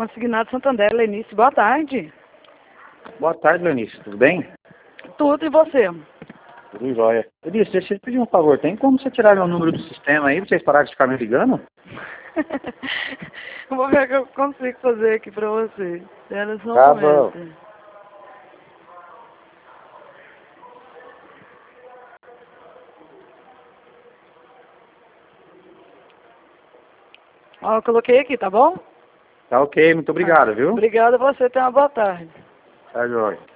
Consignado Santander, Lenice, boa tarde. Boa tarde, Lenice, tudo bem? Tudo, e você? Tudo jóia. Lenice, deixa eu te pedir um favor, tem como você tirar meu número do sistema aí, pra vocês pararem de ficar me ligando? Vou ver o que eu consigo fazer aqui pra você. Espera só um Tá momento. bom. Ó, eu coloquei aqui, tá bom? Tá ok, muito obrigado, viu? Obrigada a você, tenha uma boa tarde. Tá jóia.